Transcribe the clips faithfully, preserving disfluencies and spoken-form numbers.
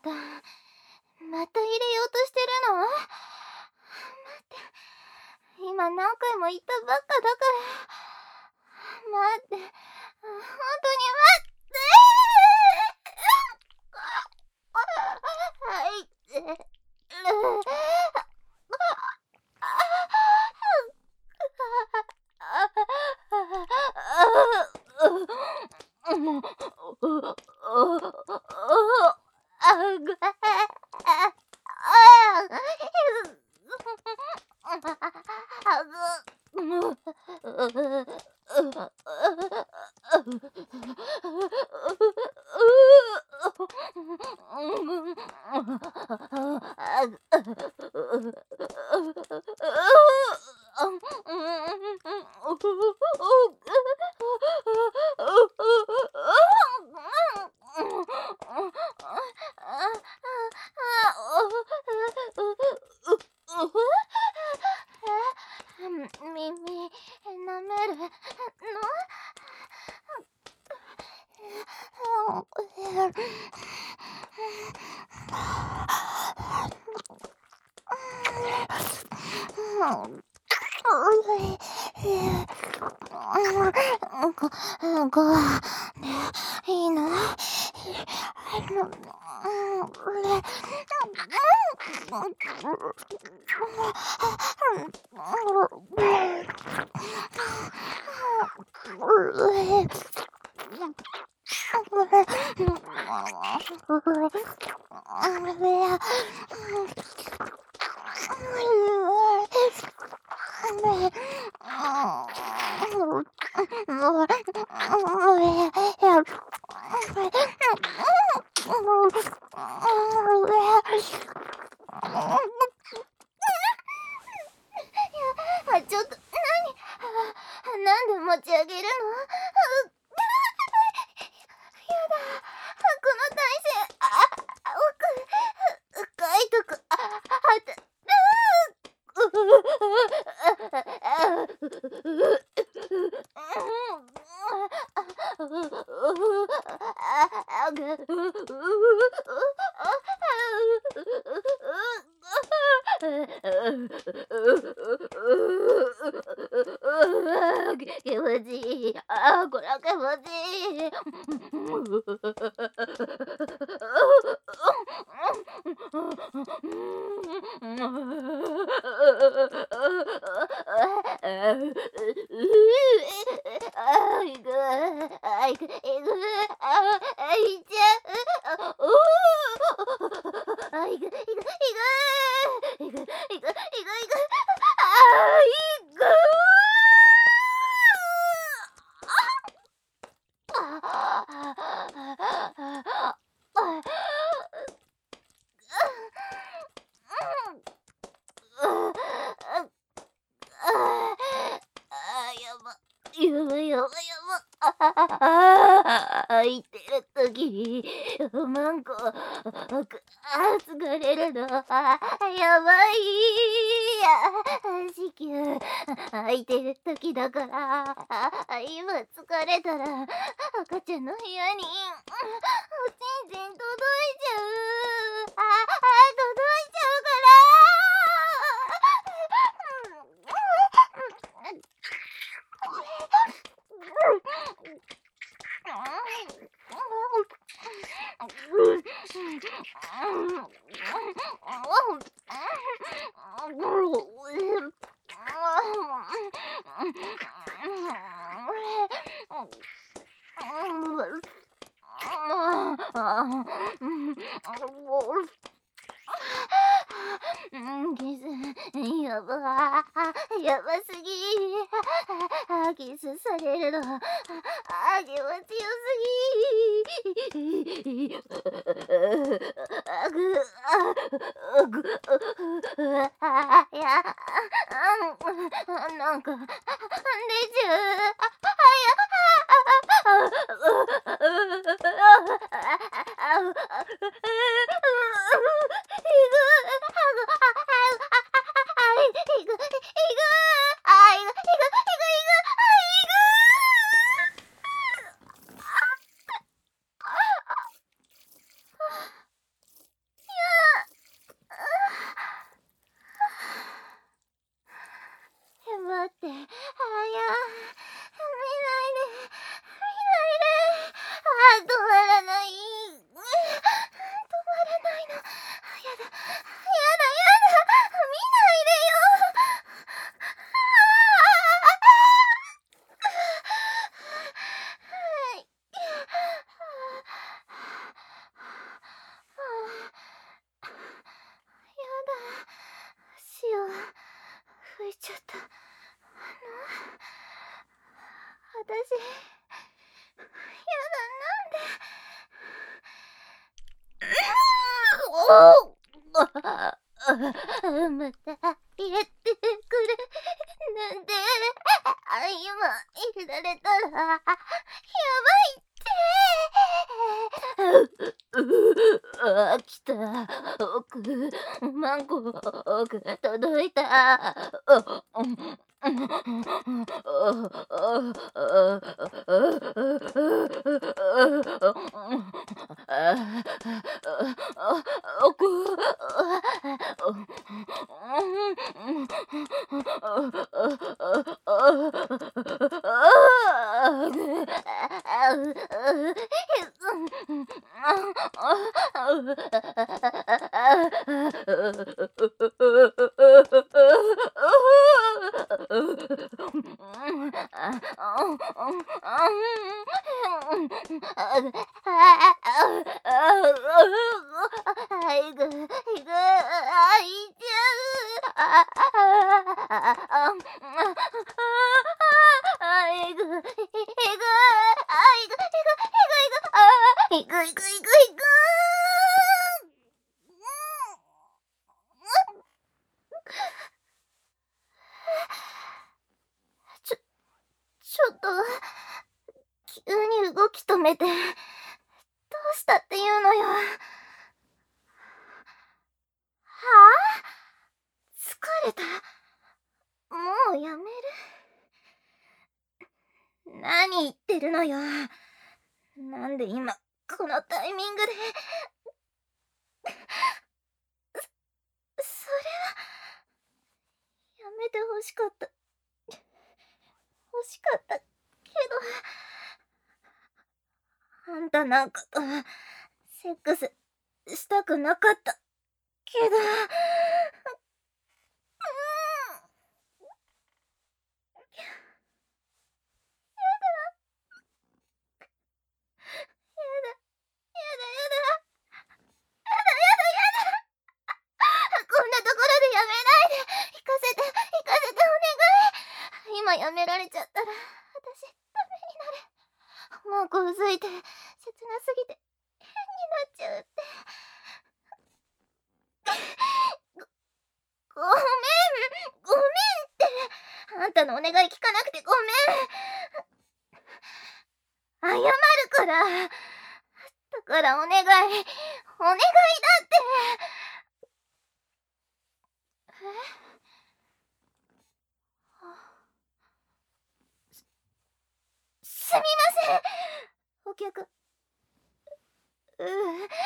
だ。また入れようとしてるの？待って。今何回も言ったばっかだから。待って。本当に待って。入ってる。耳舐めるの？ご、ごはね、いいの？ちょっと、何？なんで持ち上げるの？やだ、この体勢、あ、奥、深いとこ、あ、あた、気持ちいい。あ、これは気持ちいい。あ、いく、あ、いく、いく、あ、いっちゃう。あ、いく、いく、いく、いく、いく、いく、いく、あ、いく。やばいやばいやばい。ああ、言ってるとき、マンコ、あ、疲れるの。やばい。子宮、空いてるときだから、今疲れたら、赤ちゃんの部屋に、おちんちん届いちゃう。あ、届いちゃうから。キス、やば、やばすぎ。キスされるの、あ、気持ちよすぎ。あぐ、あぐ、あ、いや、なんか、出ちゃう。 ちゃった。あの、私、やだ、なんで。おまた入れてくれ。なんで。あ、今入れられたらやばいって。あ、来た。奥、マンゴー、奥、届いた。あ、うん。ちょ、ちょっと、急に動き止めて、どうしたっていうのよ。はあ？疲れた。もうやめる？何言ってるのよ。なんで今、このタイミングで。そ、それは、やめてほしかった。欲しかったけど、あんたなんかとセックスしたくなかったけど、うん、こんなところでやめないで。行かせて、行かせてお願い。今やめられちゃったら、私、ダメになる。もうこうづいて、切なすぎて、変になっちゃうって。ご、ごめん、ごめんって。あんたのお願い聞かなくてごめん。謝るから。だからお願い、お願いだって。え？す、すみません。お客。うう、ご主人様。お願い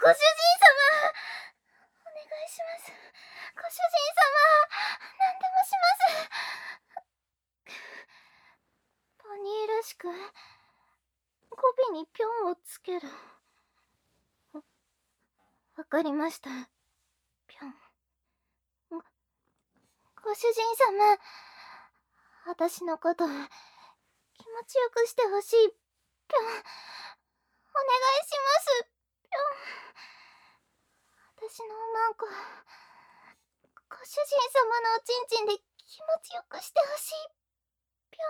します。ご主人様。何でもします。ポニーらしく、語尾にぴょんをつける。わかりました。ぴょん。ご、ご主人様。私のこと、気持ちよくしてほしい。ぴょん。お願いします。ぴょん。私のおまんこ、ご主人様のおちんちんで気持ちよくしてほしい。ぴ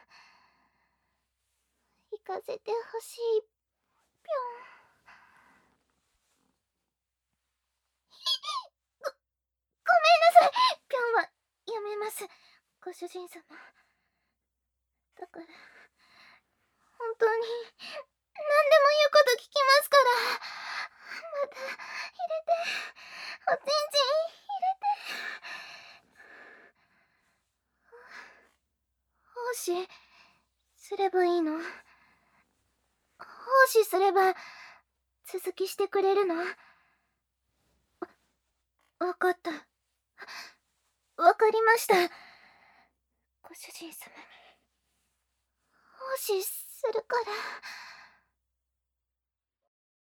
ょん。行かせてほしい。ぴょん。ご、ごめんなさい。ぴょんはやめます。ご主人様。だから、本当に、何でも言うこと聞きますから。また、入れて。おちんちん、入れて。奉仕、すればいいの？奉仕すれば、続きしてくれるの？わかった。わかりました。ご主人様に、奉仕するから。